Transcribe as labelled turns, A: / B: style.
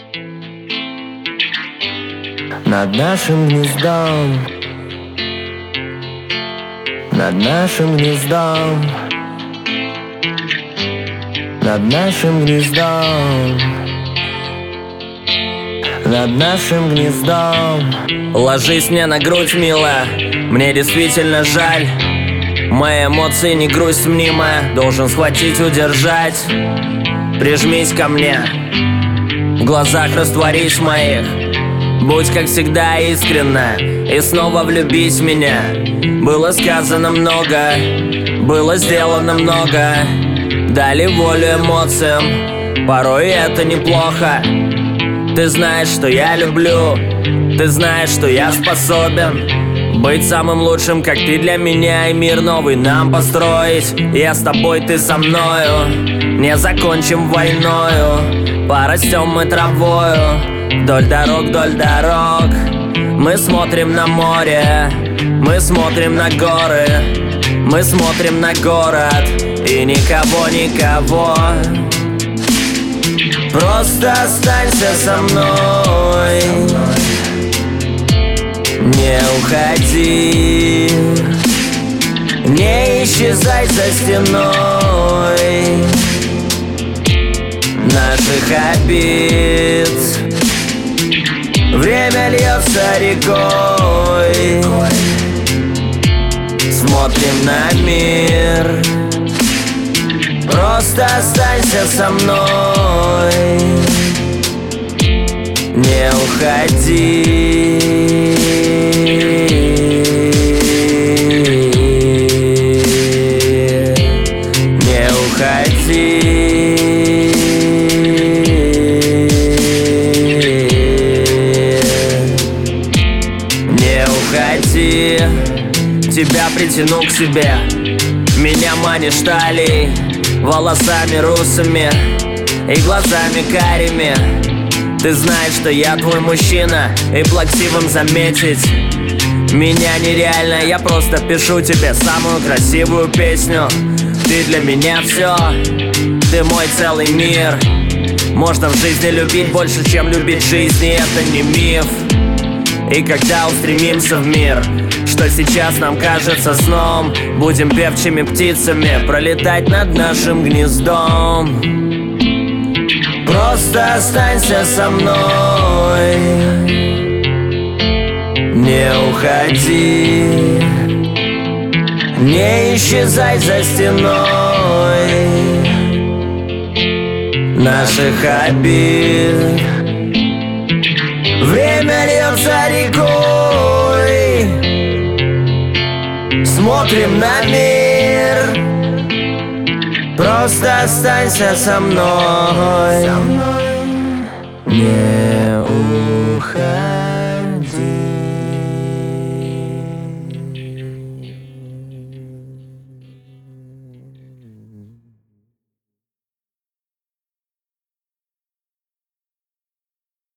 A: Над нашим гнездом, над нашим гнездом, над нашим гнездом, над нашим гнездом.
B: Ложись мне на грудь, милая, мне действительно жаль. Мои эмоции не грусть мнимая, должен схватить, удержать. Прижмись ко мне, в глазах растворись моих. Будь как всегда искренна и снова влюбись в меня. Было сказано много, было сделано много. Дали волю эмоциям, порой это неплохо. Ты знаешь, что я люблю, ты знаешь, что я способен быть самым лучшим, как ты для меня, и мир новый нам построить. Я с тобой, ты со мною, не закончим войною. Порастем мы травою вдоль дорог. Мы смотрим на море, мы смотрим на горы, мы смотрим на город и никого. Просто останься со мной, не уходи, не исчезай за стеной наших обид. Время льется рекой, смотрим на мир. Просто останься со мной, не уходи, не уходи, не уходи. Тебя притяну к себе, меня манишь талией, волосами русыми и глазами карими. Ты знаешь, что я твой мужчина, и плаксивым заметить меня нереально. Я просто пишу тебе самую красивую песню. Ты для меня все, ты мой целый мир. Можно в жизни любить больше, чем любить жизнь, и это не миф. И когда устремимся в мир, что сейчас нам кажется сном, будем певчими птицами пролетать над нашим гнездом. Просто останься со мной, не уходи, не исчезай за стеной наших обид. Время льется рекой, смотрим на мир. Просто останься со мной, не